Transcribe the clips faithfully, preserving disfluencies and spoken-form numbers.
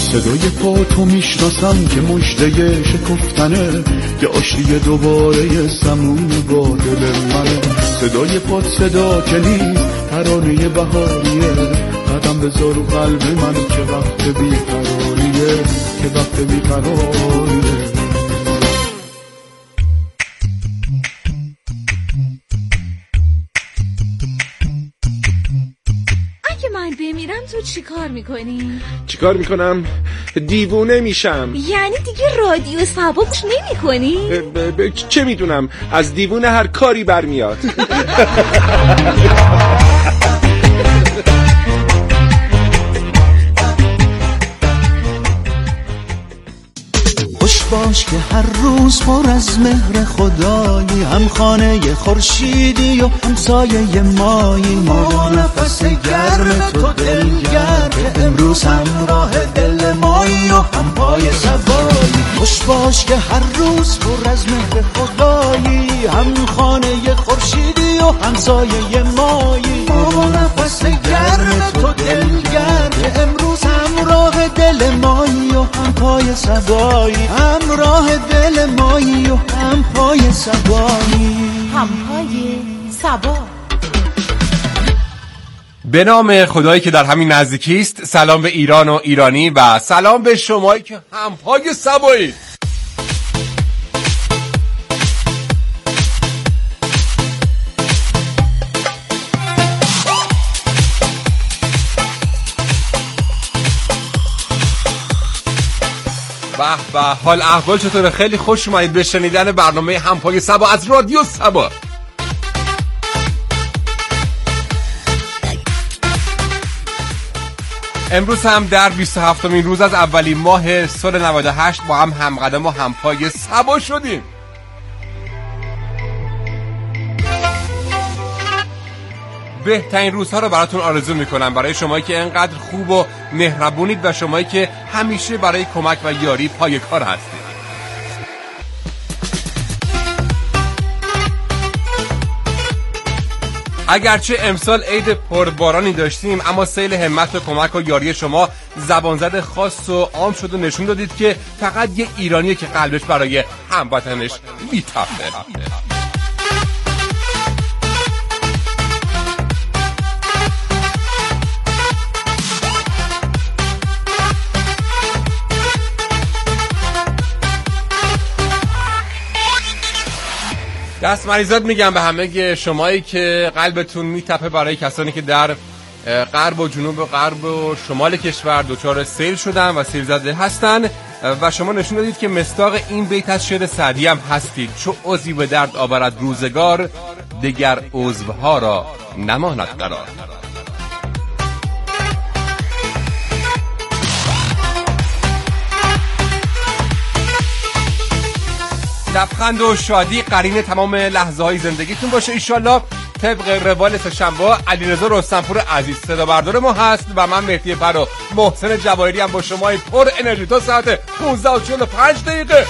صدای پا تو میشناسم که مژده شکفتنه، که آشتی دوباره سمون با دل منه. صدای پا صدا که نیست ترانه بهاریه، قدم بذار و قلب من که وقت بیقراریه، که وقت بیقراریه. بمیرم تو چی کار میکنی؟ چی کار میکنم؟ دیوونه میشم. یعنی دیگه رادیو سبا گوش نمی کنی؟ ب- ب- چه میدونم، از دیوونه هر کاری برمیاد. باش که هر روز پر از مهر خدایی، هم خانه خورشیدی و هم سایه مایی. ما نفس گرم تو دلگرم، که امروز هم راه دل مایی و هم پای سوایی. خوش باش که هر روز پر از مهر خدایی، هم خانه خورشیدی و هم سایه مایی. ما نفس گرم تو دلگرم، که امروز هم راه دل مایی و هم پای سوایی. هم راه دل مایی و هم پای سبایی، هم پای سبا. به نام خدایی که در همین نزدیکی است. سلام به ایران و ایرانی و سلام به شمایی که هم پای سبایی. به به، حال احوال چطوره؟ خیلی خوش اومدید به شنیدن برنامه همپای سبا از رادیو سبا. امروز هم در بیست و هفتمین روز از اولین ماه سال نود و هشت با هم همقدم و همپای سبا شدیم. بهترین روزها رو براتون آرزو میکنم، برای شمایی که انقدر خوب و مهربونید و شمایی که همیشه برای کمک و یاری پای کار هستید. اگرچه امسال عید پربارانی داشتیم، اما سیل همت و کمک و یاری شما زبانزد خاص و عام شد و نشون دادید که فقط یه ایرانیه که قلبش برای هموطنش میتپه. دست مریضات میگم به همه شمایی که قلبتون میتپه برای کسانی که در غرب و جنوب و غرب و شمال کشور دچار سیل شدن و سیل زده هستن و شما نشون دادید که مصداق این بیت از شعر سعدی هم هستید: چو عضوی به درد آورد روزگار، دگر عضوها را نماند قرار. لبخند و شادی قرین تمام لحظه های زندگیتون باشه ایشالله. طبق روال سه‌شنبه علیرضا رستمپور عزیز صدا بردار ما هست و من مهدی پر و محسن جواهری هم با شما پر انرژی تا ساعت پانزده و چهل و پنج دقیقه.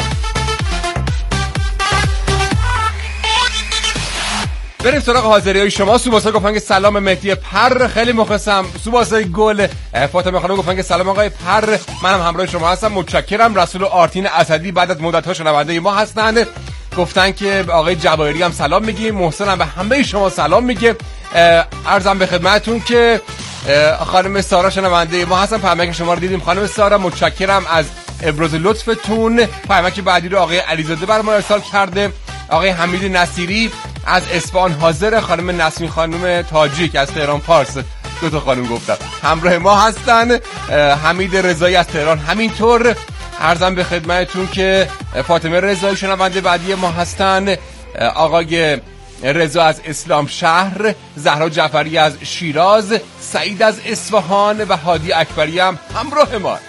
بریم سراغ حاضری های شما. سوباسا گفتن که سلام مهدی پر، خیلی مخلصم. سوباسای گل. فاطمه خانم گفتن که سلام آقای پر، منم همراه شما هستم، متشکرم. رسول آرتین اسدی بعد از مدت ها شنونده ما هستند، گفتن که آقای جواهری هم سلام میگیم. محسن هم به همه شما سلام میگه. عرضم به خدمتتون که خانم سارا شنونده ما هستن، پیامک شما رو دیدیم خانم سارا، متشکرم از ابراز لطفتون. پیامک بعدی رو آقای علیزاده بر ما ارسال کرده. آقای حمید نصیری از اصفهان حاضر، خانم نسرین خانم تاجیک از تهران پارس، دو تا خانم گفتن همراه ما هستن. حمید رضایی از تهران همینطور. عرضم به خدمتتون که فاطمه رضایی شنونده بعدی ما هستن. آقای رضا از اسلام شهر، زهرا جعفری از شیراز، سعید از اصفهان و هادی اکبری هم همراه ما.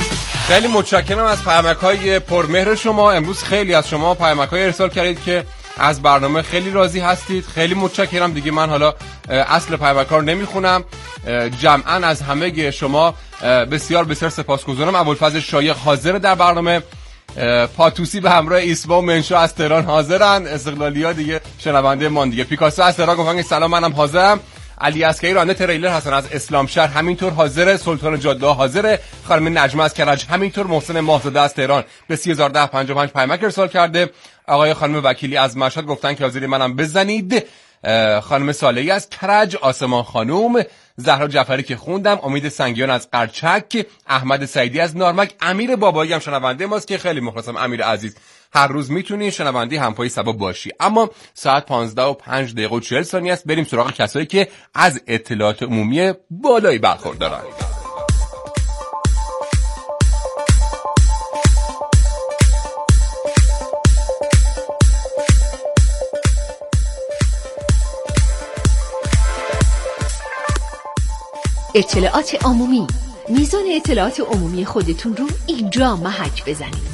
خیلی متشکرم از پیامک‌های پرمهر شما. امروز خیلی از شما پیامک‌های ارسال کردید که از برنامه خیلی راضی هستید. خیلی متشکرم. دیگه من حالا اصل پیامکار نمیخونم. جمعاً از همه شما بسیار بسیار سپاسگزارم. ابوالفضل شایق حاضر در برنامه، پاتوسی به همراه ایسوا و منشا از تهران حاضرن، استقلالیا دیگه شنونده مان دیگه. پیکاسو از تهران گفتن سلام منم حاضرم. علی اسکری راننده تریلر هستن از اسلام شهر همینطور حاضره. سلطان جاده حاضره. خانم نجمه از کرج همینطور. محسن ماهزاده از تهران به سه هزار و ده پنجاه و پنج پیامک ارسال کرده. آقای خانم وکیلی از مشهد گفتن که حاضری منم بزنید. خانم صالحی از کرج، آسمان خانوم، زهرا جعفری که خوندم، امید سنگیان از قرچک، احمد سعیدی از نارمک، امیر بابایی هم شنونده ماست که خیلی مخلصم. امیر عزیز هر روز میتونی شنونده همپای سبا باشی. اما ساعت پانزده و پنج دقیقه و چهل ثانیه است. بریم سراغ کسایی که از اطلاعات عمومی بالایی برخوردارن. اطلاعات عمومی. میزان اطلاعات عمومی خودتون رو اینجا محک بزنید.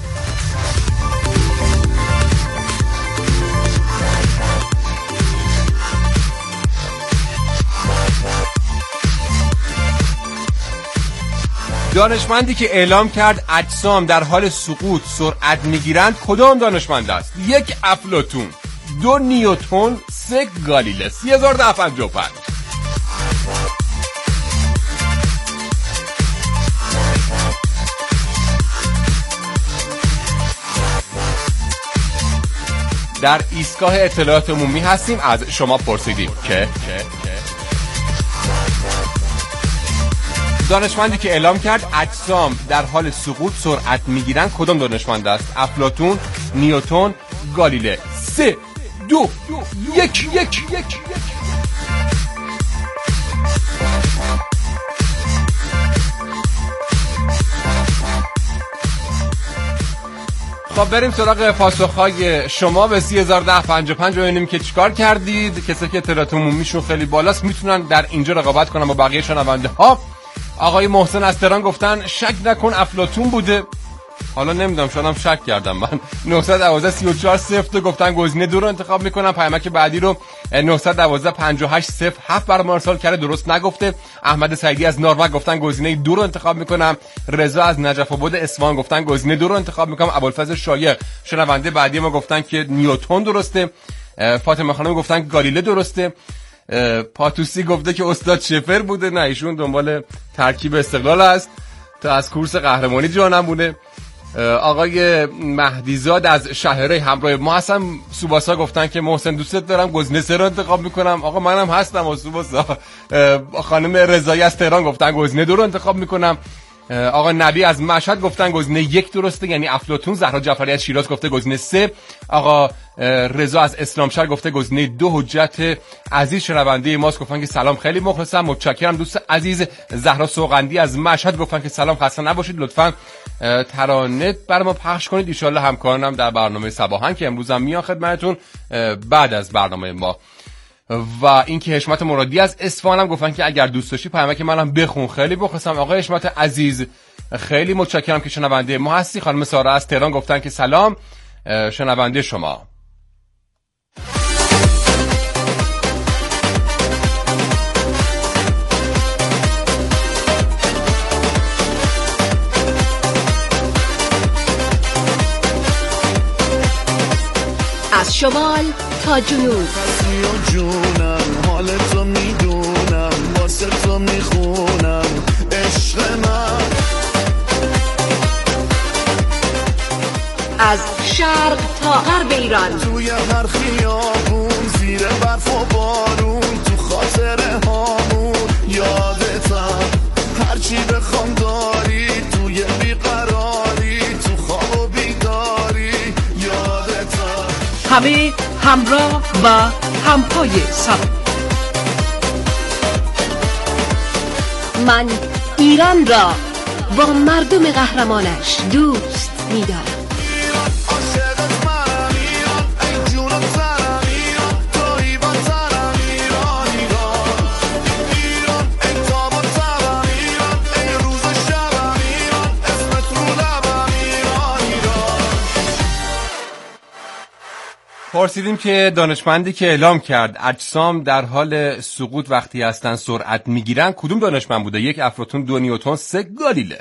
دانشمندی که اعلام کرد اجسام در حال سقوط سرعت میگیرند کدام دانشمند است؟ یک افلاطون، دو نیوتن، سه گالیله. سه هزار و ده و پنجاه و پنج. در ایستگاه اطلاعات عمومی هستیم. از شما پرسیدیم که دانشمندی که اعلام کرد اجسام در حال سقوط سرعت میگیرن کدام دانشمند است؟ افلاطون، نیوتن، گالیله. سه دو یک یک یک. خب بریم سراغ پاسخهای شما به سه هزار و ده پنجاه و پنج ببینیم که چیکار کردید. کسایی که اطلاعات عمومیشون خیلی بالاست میتونن در اینجا رقابت کنن با بقیه شنونده ها. آقای محسن از تهران گفتن شک نکن افلاطون بوده. حالا نمیدونم شاید هم شک کردم من. نهصد و دوازده سی و چهار صفر گفتن گزینه دو رو انتخاب میکنم. پیامک بعدی رو نهصد و دوازده پنجاه و هشت صفر هفت برام ارسال کرده، درست نگفته. احمد سعیدی از نارمک گفتن گزینه دو رو انتخاب میکنم. رضا از نجف آباد اصفهان گفتن گزینه دو رو انتخاب میکنم. ابوالفضل شایق شنونده بعدی ما گفتن که نیوتن درسته. فاطمه خانم گفتن گالیله درسته. پاتوسی گفته که استاد شفر بوده. نه ایشون دنبال ترکیب استقلال است تا از کورس قهرمانی جانم بوده. آقای مهدیزاد از شهرهای همراه ما هستن. سوباسا گفتن که محسن دوستت دارم گزینه سه رو انتخاب میکنم. آقا منم هستم و سوباسا. خانم رضایی از تهران گفتن گزینه دو رو انتخاب میکنم. آقا نبی از مشهد گفتن گزینه یک درسته یعنی افلاطون. زهرا جعفری از شیراز گفته گزینه سه. آقا رضا از اسلام شهر گفته گزینه دو. حجت عزیز شنونده ماست گفتن که سلام خیلی مخلصم متشکرم دوست عزیز. زهرا سوغندی از مشهد گفتن که سلام خسته نباشید لطفاً ترانه برای ما پخش کنید. ان شاء الله همکارانم در برنامه صباحن که امروز هم میان خدمتتون بعد از برنامه ما. و اینکه حشمت مرادی از اصفهان هم گفتن که اگر دوست داشتی پیامک منم بخون. خیلی بخوام آقای حشمت عزیز خیلی متشکرم که شنونده ما هستی. خانم سارا از تهران گفتن که سلام شنونده شما. از شمال تا جنوب جونم حال تو میدونم واسه تو میخونم عشق من. از شرق تا غرب ایران توی هر خیابون زیر برف و بارون تو خاطره هامون یادتم هرچی بخوام داری توی بیقراری تو خواب و بیداری یادتم. همه همراه و همپای سب. من ایران را با مردم قهرمانش دوست می‌دارم. پرسیدیم که دانشمندی که اعلام کرد اجسام در حال سقوط وقتی هستن سرعت میگیرن کدوم دانشمند بوده؟ یک افلاطون، دو نیوتن، سه گالیله.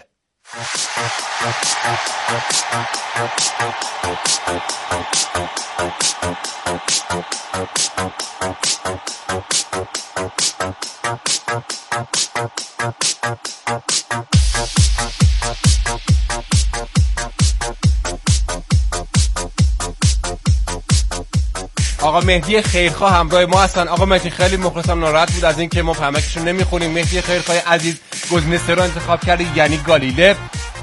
آقا مهدی خیرخواه همراه ما هستن. آقا مهدی خیلی مخلصم، ناراحت بود از این که ما پیامکشو نمیخونیم. مهدی خیرخواه عزیز گزینه سه رو انتخاب کرده، یعنی گالیله.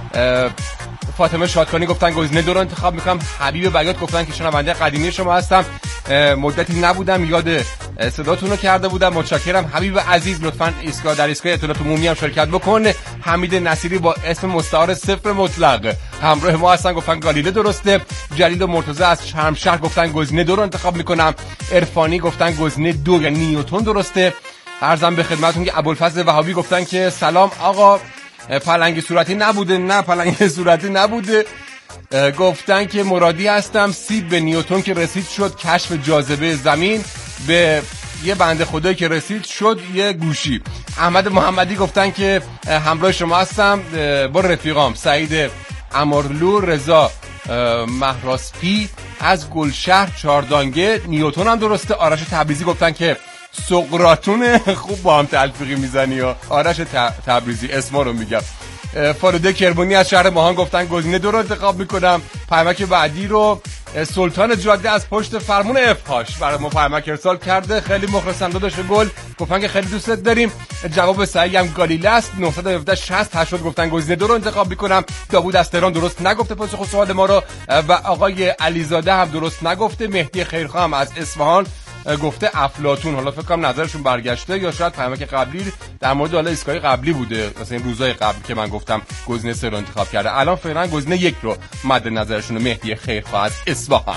فاطمه شادکانی گفتن گزینه دو رو انتخاب میکنم. حبیب بیات گفتن که شنونده قدیمی شما هستم، مدتی نبودم یاد صداتون رو کرده بودم، متشکرم. حبیب عزیز لطفاً ایستگاه در ایستگاه اطلاعات عمومی هم شرکت بکن. حمید نصیری با اسم مستعار صفر مطلق همراه ما هستن، گفتن گالیله درسته. جلیل و مرتضی از شرمشهر گفتن گزینه دو رو انتخاب میکنم. عرفانی گفتن گزینه دو یعنی نیوتن درسته. عرضم به خدمتتون که ابوالفضل وهابی گفتن که سلام آقا پلنگ صورتی نبوده. نه پلنگ صورتی نبوده، گفتن که مرادی هستم. سیب به نیوتن که رسید شد کشف جاذبه زمین، به یه بنده خدایی که رسید شد یه گوشی. احمد محمدی گفتن که همراه شما هستم با رفیقام. سعید امارلو، رضا مهراسپی از گلشهر چاردانگه نیوتن هم درسته. آرش تبریزی گفتن که سقراطون. خوب با هم تلفیقی میزنی یا آرش تبریزی، اسما رو میگم. فالوده کرمانی از شهر ماهان گفتن گزینه دو رو انتخاب میکنم. پیامک بعدی رو سلطان جاده از پشت فرمون افهاش برای ما پیامک ارسال کرده. خیلی مخلصم داداش گل، گفتن که خیلی دوستت داریم. جواب صحیح هم گالیله است. نه یک هفت شصت هشتاد گفتن گزینه دو رو انتخاب میکنم. داوود از تهران درست نگفته پاسخ سوال ما رو و آقای علیزاده هم درست نگفته. مهدی خیرخواه هم از اصفهان گفته افلاطون. حالا فکر کنم نظرشون برگشته یا شاید پیامک قبلی در مورد حالا اسکای قبلی بوده، مثلا این روزای قبل که من گفتم گزینه سه رو انتخاب کرده. الان فعلا گزینه یک رو مد نظرشون. مهدی خیرخواه از اصفهان.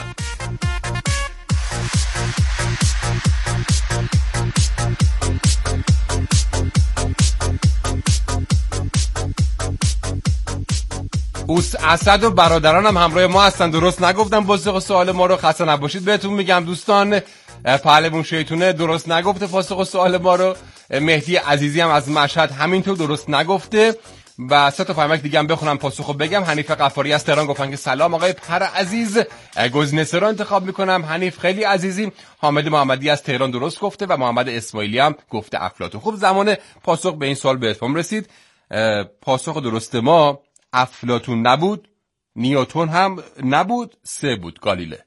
اوس اسد و برادران هم همراه ما هستن، درست نگفتم پاسخ سوال ما رو، خسته نباشید بهتون میگم دوستان. پهلوون شیطونه درست نگفته پاسخ سوال ما رو. مهدی عزیزی هم از مشهد همینطور درست نگفته. و سه تا پیامک دیگه هم بخونم پاسخو بگم. حنیف غفاری از تهران گفتن که سلام آقای پر عزیز، گزینه سه رو انتخاب میکنم. حنیف خیلی عزیزی. حامد محمدی از تهران درست گفته و محمد اسماعیلی هم گفته افلاطون. خب زمان پاسخ به این سوال به اتمام رسید. پاسخ درست ما افلاطون نبود، نیوتن هم نبود، سه بود گالیله.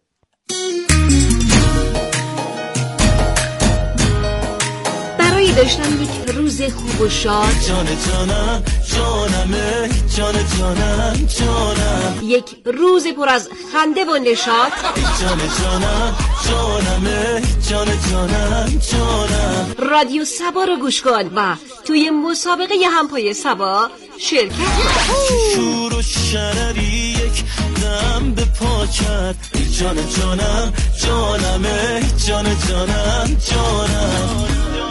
برای داشتن یک روز خوب و شاد، جان جانم جانمه جان جانم جانم، یک روز پر از خنده و نشاط، جان جانم جانمه جان جانم جانم. رادیو سبا رو گوش کن و توی مسابقه همپای سبا شرکت کن. شور و شرری یک دم به پا کرد، جان جانم جانمه جان جانم جانم.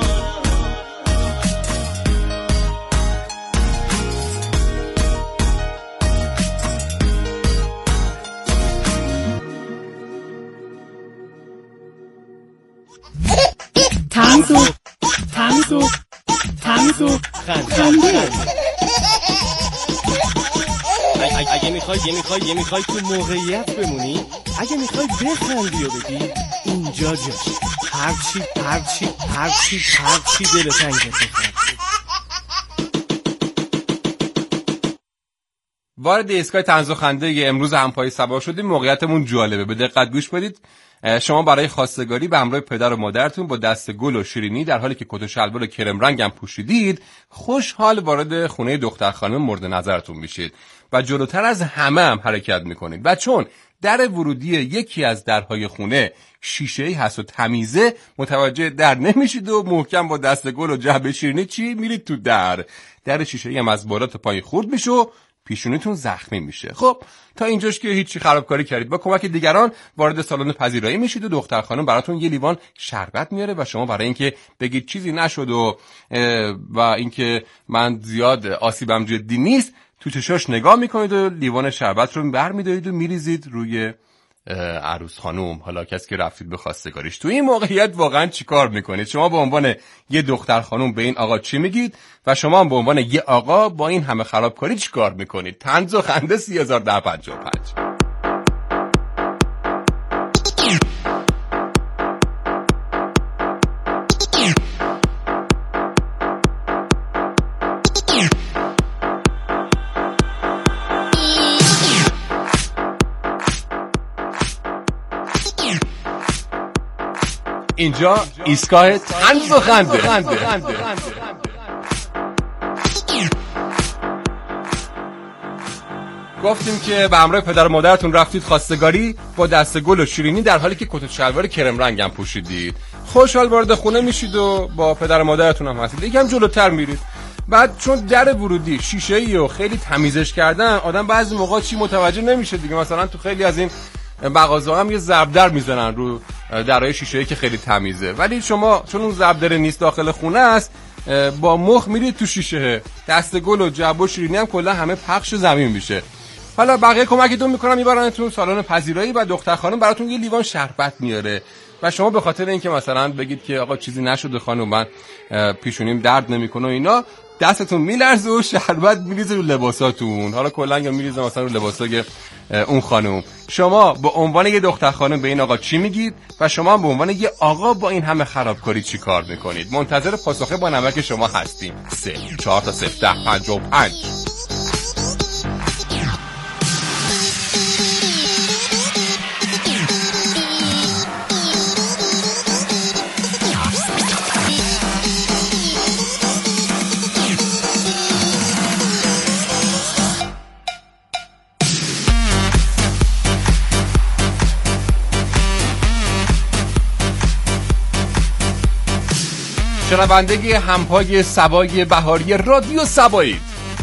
تنزو تنزو تنزو خنده. اگه میخوای یه میخوای یه میخوای تو موقعیت بمونی، اگه میخوای بخندی و بگی اینجا جا هرچی هرچی هرچی هرچی دل تنگت بخند. وارد ایستگاه طنز و خنده امروز همپای سبا شدیم. موقعیتمون جالبه، به دقت گوش بدید. شما برای خواستگاری به همراه پدر و مادرتون با دست گل و شیرینی در حالی که کت و شلوار کرم رنگ هم پوشیدید خوشحال وارد خونه دختر خانم مورد نظرتون میشید و جلوتر از همه هم حرکت میکنید و چون در ورودی یکی از درهای خونه شیشه‌ای هست و تمیزه متوجه در نمیشید و محکم با دست گل و جعبه شیرینی چی میرید تو در. در شیشه‌ای هم از بالا تا پایین خورد میشه و پیشونیتون زخمی میشه. خب تا اینجاش که هیچی خرابکاری کردید. با کمک دیگران وارد سالن پذیرایی میشید و دختر خانم براتون یه لیوان شربت میاره و شما برای اینکه بگید چیزی نشد و و اینکه من زیاد آسیبم جدی نیست تو چشاش نگاه میکنید و لیوان شربت رو برمی‌دارید و میریزید روی عروس خانوم، حالا کسی که رفتید به خواستگاریش، تو این موقعیت واقعا چیکار میکنید؟ شما به عنوان یه دختر خانوم به این آقا چی میگید و شما به عنوان یه آقا با این همه خرابکاری چیکار میکنید؟ طنز و خنده سی هزار ده پنجاه و پنج. اینجا ایستگاه طنز و خنده. گفتیم که به همراه پدر و مادرتون رفتید خواستگاری با دست گل و شیرینی، در حالی که کت و شلوار کرم رنگ هم پوشیدید. خوشحال وارد خونه میشید و با پدر و مادرتون هم هستید. یکم جلوتر میرید. بعد چون در ورودی شیشه‌ای و خیلی تمیزش کردن، آدم بعضی موقع چی متوجه نمیشه دیگه. مثلا تو خیلی از این مغازه‌ها هم یه ضربدر میزنن رو درای شیشه‌ای که خیلی تمیزه، ولی شما چون اون ضربدر نیست داخل خونه است، با مخ میرید تو شیشه، دست گل و جعبه و شیرینی هم کلا همه پخش زمین میشه. حالا بقیه کمکتون میکنن، میبرنتون سالن پذیرایی و دختر خانم براتون یه لیوان شربت میاره و شما به خاطر اینکه مثلا بگید که آقا چیزی نشده خانم، من پیشونیم درد نمیکنه و اینا، دستتون میلرزه و شربت میریزه رو لباساتون. حالا کلا یا میریزه مثلا رو لباسای اون خانم. شما به عنوان یه دختر خانم به این آقا چی میگید و شما به عنوان یه آقا با این همه خرابکاری چی کار میکنید؟ منتظر پاسخ با نمک شما هستیم. سه چهار تا صفر ده پنج و پنج. شنوندگی همپای سبای بهاری رادیو سبایی.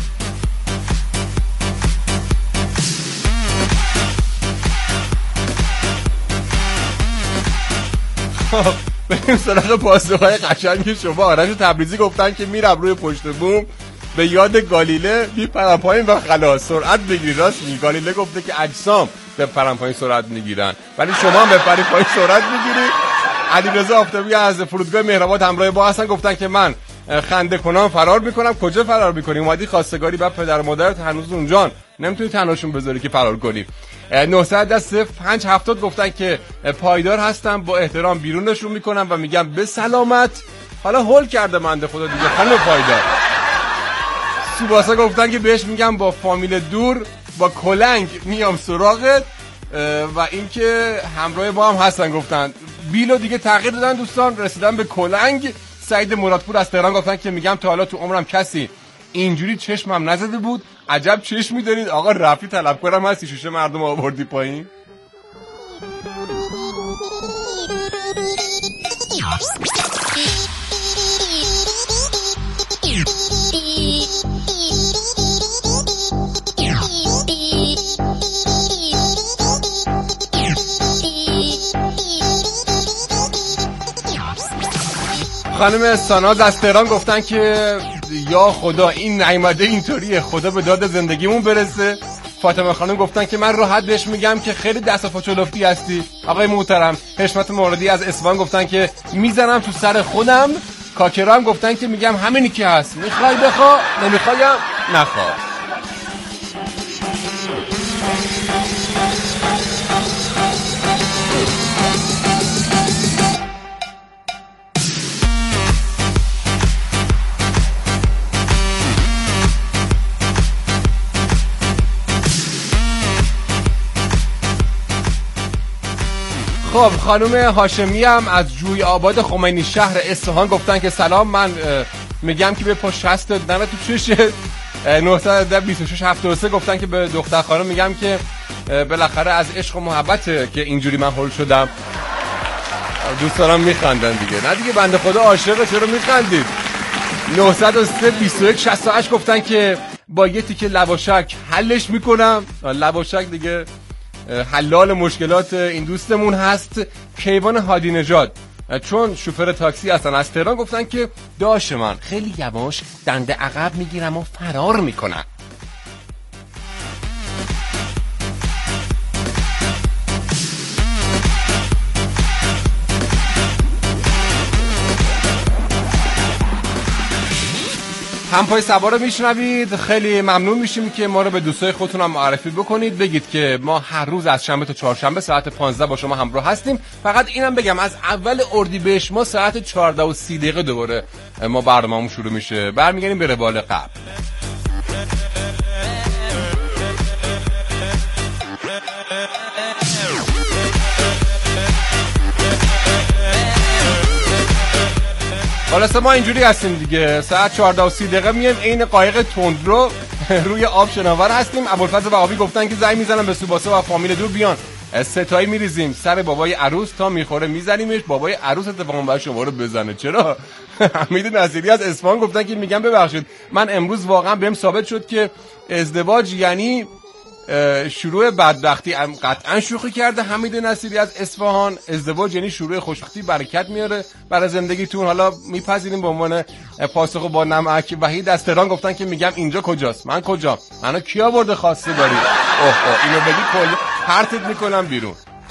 خب بریم سراغ پاسخهای قشنگ شما. آرش تبریزی گفتن که میرم روی پشت بوم به یاد گالیله میپرم پایین و خلاص سرعت بگیری. راست میگی، گالیله گفته که اجسام به پرم پایین سرعت میگیرن، ولی شما هم به پرم پایین سرعت میگیری. علیرضا آفتابی از فرودگاه مهرآباد همراه با هستن، گفتن که من خنده کنم فرار میکنم. کجا فرار میکنی؟ اومدی خواستگاری بعد پدر مادرت هنوز اونجان، نمیتونی تنهاشون بذاری که فرار کنی. نهصد صفر پنج هفتاد گفتن که پایدار هستم، با احترام بیرونشون میکنم و میگم به سلامت. حالا هول کرده منده خدا دیگه خانم پایدار. سوباسا گفتن که بهش میگم با فامیل دور با کلنگ میام سراغت و اینکه همراه با هم هستن. گفتن بیلو دیگه تغییر دادن دوستان، رسیدن به کلنگ. سعید مرادپور از تهران گفتن که میگم تا حالا تو عمرم کسی اینجوری چشمم نزده بود. عجب چشمی دارید آقا، رفتی طلبکارم هستی، شیشه مردم آوردی پایین. خانم ساناز از تهران گفتن که یا خدا این نیامده اینطوریه، خدا به داد زندگیمون برسه. فاطمه خانم گفتن که من راحت بهش میگم که خیلی دست و پا چلفتی هستی. آقای محترم حشمت موردی از اصفهان گفتن که میزنم تو سر خودم. کاکرا هم گفتن که میگم همینی که هست، میخوای بخوا، نمیخوایم نخوا. خب خانم هاشمی هم از جوی آباد خمینی شهر اصفهان گفتن که سلام، من میگم که به پشت شست دادن تو چشه. نهصد بیست و شش هفتاد و سه گفتن که به دختر خانم میگم که بالاخره از عشق و محبته که اینجوری من هول شدم. دوستانم میخندن دیگه. نه دیگه بنده خدا عاشقه، چرا میخندید؟ نهصد و سه بیست و یک شصت و هشت گفتن که با یه تیکه لواشک حلش میکنم. لواشک دیگه حلال مشکلات این دوستمون هست. کیوان هادی نژاد چون شوفر تاکسی هستن از تهران گفتن که داش من خیلی یواش دنده عقب میگیرم و فرار میکنم. همپای سبا رو میشنوید. خیلی ممنون میشیم که ما رو به دوستای خودتون هم معرفی بکنید. بگید که ما هر روز از شنبه تا چهارشنبه ساعت پانزده با شما همراه هستیم. فقط اینم بگم از اول اردیبهشت ما ساعت چهارده و سی دقیقه دوباره ما برنامه‌مون شروع میشه. برمیگردیم به روال قبل. حالا ما اینجوری هستیم دیگه، ساعت چهارده و سی دقیقه میایم عین قایق تندرو روی آب شناور هستیم. ابوالفضل وهابی گفتن که زنگ میزنن به سوباسه و فامیل دور بیان، ستایی میریزیم سر بابای عروس تا میخوره میزنیمش. بابای عروس اتفاقا باید شما رو بزنه. چرا؟ حمید نصیری از اصفهان گفتن که میگم ببخشید من امروز واقعا بهم ثابت شد که ازدواج یعنی شروع بدبختی. قطعا شوخی کرده حمید نصیری از اصفهان. ازدواج یعنی شروع خوشبختی، برکت میاره برای زندگیتون. حالا میپذیریم به عنوان پاسخ با نمک. وحید از تهران گفتن که میگم اینجا کجاست؟ من کجا؟ منو کی آورده خواسته داری؟ اوه اوه اینو بگی کل پرتت میکنم بیرون.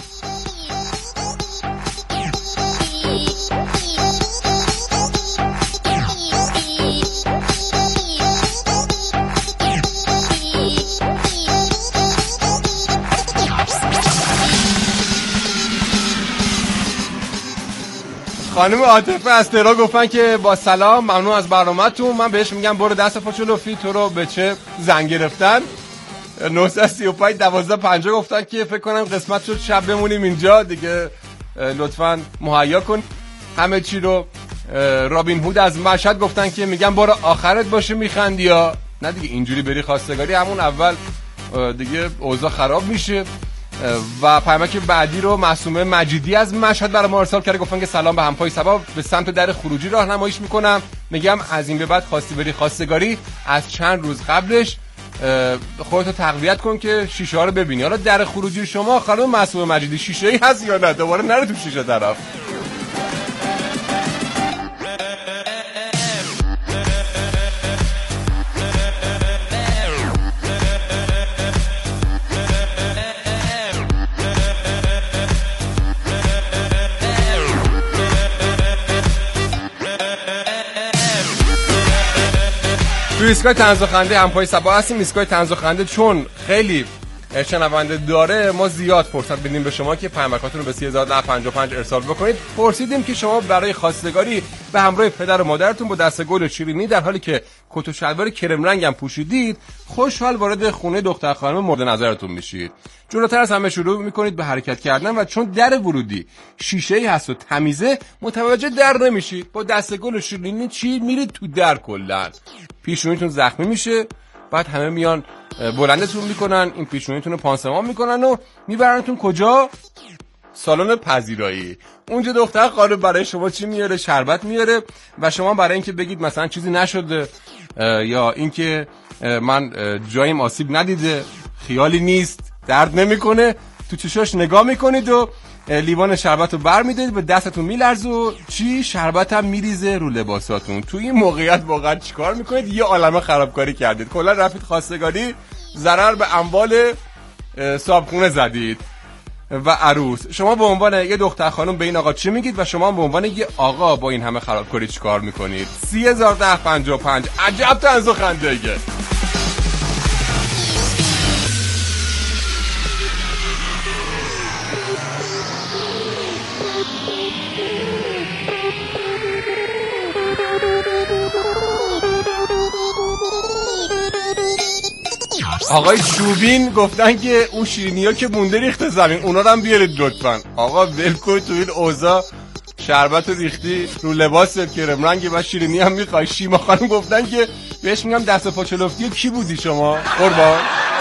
خانم عاطفه از تهران گفتن که با سلام ممنون از برنامه‌تون. من بهش میگم برو دست پاچولوفی تو رو به چه زنگ گرفتن. نه سه پنج دوازده پنجاه گفتن که فکر کنم قسمت شد شب بمونیم اینجا دیگه، لطفاً مهیا کن همه چی رو. رابین هود از مشهد گفتن که میگم برو آخرت باشه میخندی یا نه دیگه اینجوری بری خواستگاری همون اول دیگه اوضاع خراب میشه. و پیامک بعدی رو معصومه مجیدی از مشهد برای ما ارسال کرده. گفتن که سلام به همپای سبا، به سمت در خروجی راهنماییش میکنم. میگم از این به بعد خواستی بری خواستگاری از چند روز قبلش خودتو تقویت کن که شیشه ها رو ببینی. حالا در خروجی شما خانم معصومه مجیدی شیشه ای هست یا نه؟ دوباره نره تو شیشه طرف. تو ایستگاه طنز و خنده همپای سبا هستیم. ایستگاه طنز و خنده چون خیلی شنونده داره ما زیاد فرصت بدیم به شما که پیامکاتون رو به سه هزار و نهصد و پنجاه و پنج ارسال بکنید. پرسیدیم که شما برای خواستگاری به همراه پدر و مادرتون با دست گل و شیرینی در حالی که کت و شلوار کرم رنگ هم پوشیدید خوشحال وارد خونه دختر خانم مورد نظرتون میشید. جلوتر از همه شروع میکنید به حرکت کردن و چون در ورودی شیشه‌ای هست و تمیزه متوجه در نمیشید. با دست گل و شیرینی چی میرید تو در کلا پیشونیتون زخمی میشه. بعد همه میان بلندتون میکنن، این پیشونیتون رو پانسمان میکنن و میبرنتون کجا؟ سالن پذیرایی. اونجا دختر خانم برای شما چی میاره؟ شربت میاره و شما برای اینکه بگید مثلا چیزی نشده یا اینکه من جایم آسیب ندیده، خیالی نیست، درد نمیکنه، تو چشاش نگاه میکنید و لیوان شربت رو بر میدید، به دستتون میلرزه و چی؟ شربت هم میریزه رو لباساتون. تو این موقعیت واقعا چیکار میکنید؟ یه عالمه خرابکاری کردید. کلا رفتید خواستگاری، ضرر به اموال صابخونه زدید و عروس. شما به عنوان یه دختر خانم به این آقا چی میگید و شما به عنوان یه آقا با این همه خرابکاری چیکار میکنید؟ سه هزار و ده و پنجاه و پنج. عجب طنز و خنده‌ایه. آقای چوبین گفتن که اون شیرینی ها که مونده ریخته زمین اونا رو هم بیارید لطفا. آقا ولکوی تو این اوضاع شربت ریختی رو لباست کرم رنگی و شیرینی هم میخوای. شیما خانم گفتن که بهش میگم دست پاچلفتی کی بودی شما قربان؟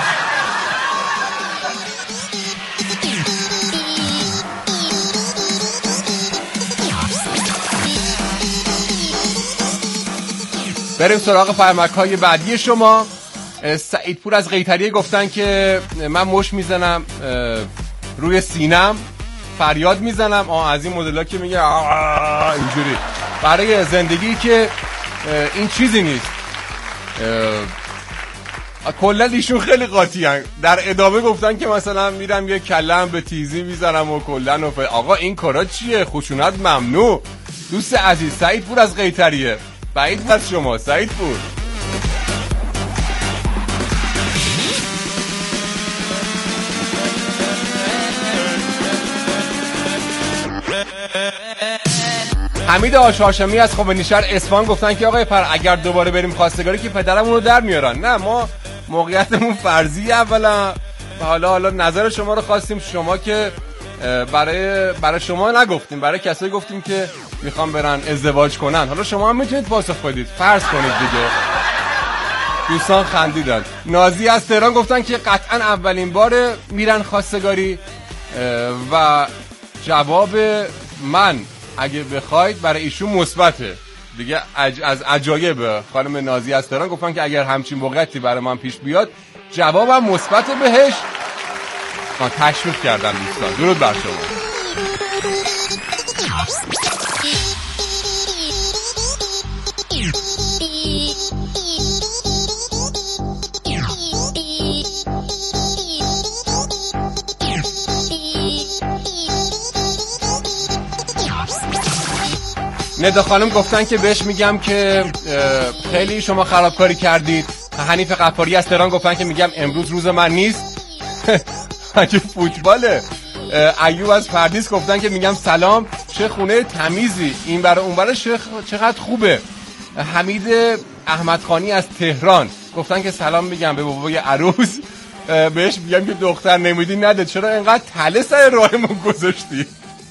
بریم سراغ پیامک‌های بعدی شما. سعیدپور از قیطریه گفتن که من مش میزنم روی سینم، فریاد میزنم. آه از این مدل‌ها که میگه اینجوری برای زندگی که این چیزی نیست. کلا ایشون خیلی قاطی هن. در ادامه گفتن که مثلا میرم یه کلم به تیزی میزنم و کلا و ف... آقا این کارا چیه؟ خشونت ممنوع. دوست عزیز سعیدپور از قیطریه، بعید از شما سعیدپور. حمید آشاشمی از خوبنیشهر اصفهان گفتن که آقای پر اگر دوباره بریم خواستگاری که پدرمون رو در میارن. نه ما موقعیتمون فرضی اولا، حالا حالا نظر شما رو خواستیم، شما که برای برای شما نگفتیم، برای کسایی گفتیم که میخوام برن ازدواج کنن. حالا شما هم میتونید پاسخ بدید، فرض کنید دیگه. دوستان خندیدن. نازی از تهران گفتن که قطعا اولین بار میرن خواستگاری و جواب من اگه بخواید برای ایشون مثبته دیگه. عج... از عجایب خانم نازی از تهران گفتن که اگر همچین موقعیتی برای من پیش بیاد جوابم مثبت بهش. تشویق کردن دوستان. درود بر شما. ندا خانم گفتن که بهش میگم که خیلی شما خرابکاری کردید. حنیف قفاری از تهران گفتن که میگم امروز روز من نیست. اگه فوتباله. ایوب از پردیس گفتن که میگم سلام چه خونه تمیزی، این برای اون برای چقدر خوبه. حمید احمدخانی از تهران گفتن که سلام میگم به بابای عروس، بهش میگم که دختر نمیدی نده، چرا اینقدر تله سر راهمون گذاشتی؟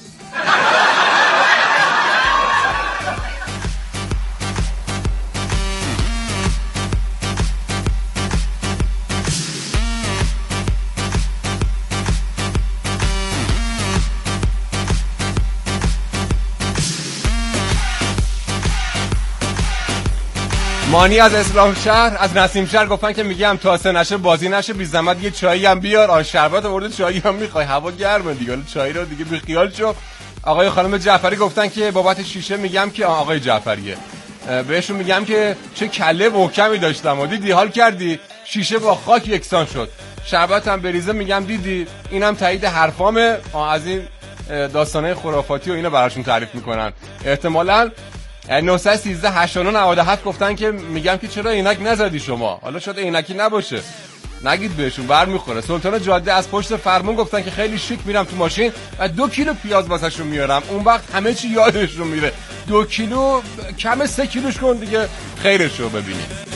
مانی از اسلام شهر از نسیم شهر گفتن که میگم تا سه نشه بازی نشه بی زحمت یه چایی هم بیار. آ شربت آورده چایی هم میخوای، هوا گرمه دیگه، چایی رو دیگه بی خیال شو. آقای خانم جعفری گفتن که بابت شیشه میگم که آقای جعفریه، بهشون میگم که چه کله محکمی داشتم و دیدی حال کردی شیشه با خاک یکسان شد. شربت هم بریزه میگم دیدی، اینم تایید حرفامه. از این داستانه خرافاتی و اینا براشون تعریف میکنن. احتمالاً نه یک سه هشت نه نه هفت گفتن که میگم که چرا عینک نزدی شما، حالا شاید عینکی نباشه نگید بهشون بر میخوره. سلطان جاده از پشت فرمون گفتن که خیلی شیک میرم تو ماشین و دو کیلو پیاز واسهشون میارم، اون وقت همه چی یادشون میره. دو کیلو کم سه کیلوش کن دیگه خیرشو ببینید.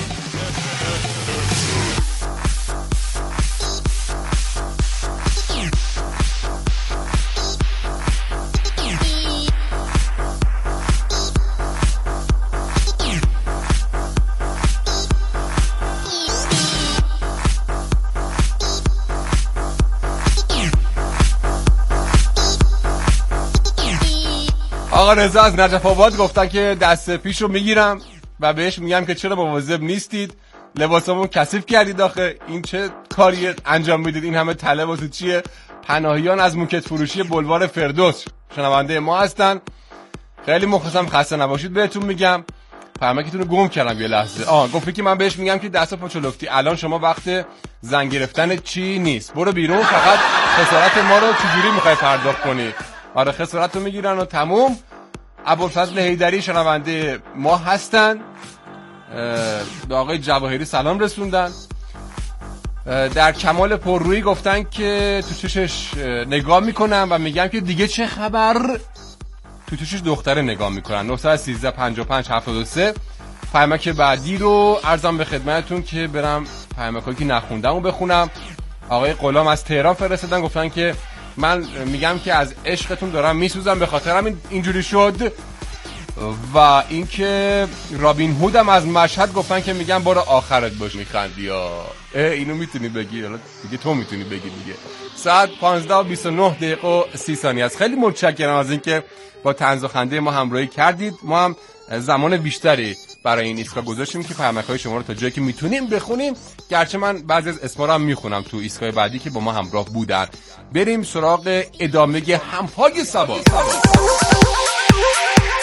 آقا رضا از نجف آباد گفتن که دست پیشو میگیرم و بهش میگم که چرا مواظب نیستید، لباسامو کثیف کردید، آخه این چه کاری انجام میدید، این همه طلب واسه چیه؟ پناهیان از موکت فروشی بلوار فردوس شنونده ما هستن. خیلی مخلصم، خسته نباشید بهتون میگم. پیامکتون رو گم کردم یه لحظه. آه گفتی که من بهش میگم که دست پاچو لفتی، الان شما وقت زنگ گرفتن چی نیست، برو بیرون، فقط خسارت ما رو چجوری میخوای پرداخت کنی؟ آره خسارت رو میگیرن و تموم. ابوالفضل حیدری شنونده ما هستن، به آقای جواهری سلام رسوندن. در کمال پررویی گفتن که تو چشش نگاه میکنن و میگم که دیگه چه خبر، تو چشش دختره نگاه میکنن. نه یک سه پنج پنج هفت سه. پیامک بعدی رو عرضم به خدمتتون که برم پیامکایی که نخوندم رو بخونم. آقای غلام از تهران فرستادن گفتن که من میگم که از عشقتون دارم میسوزم، به خاطر همین اینجوری شد. و اینکه رابین هودم از مشهد گفتن که میگم برو آخرت باش میخندی یا اینو میتونی بگی، حالا دیگه تو میتونی بگی دیگه. ساعت پانزده و بیست و نه دقیقه و سی ثانیه است. خیلی متشکرم از اینکه با طنز و خنده ما همراهی کردید. ما هم زمان بیشتری برای این ایستگاه گذاشتیم که پیامک‌های شما رو تا جایی که میتونیم بخونیم، گرچه من بعضی از اسما رو هم میخونم تو ایستگاه بعدی که با ما همراه بودن. بریم سراغ ادامه همپای سبا.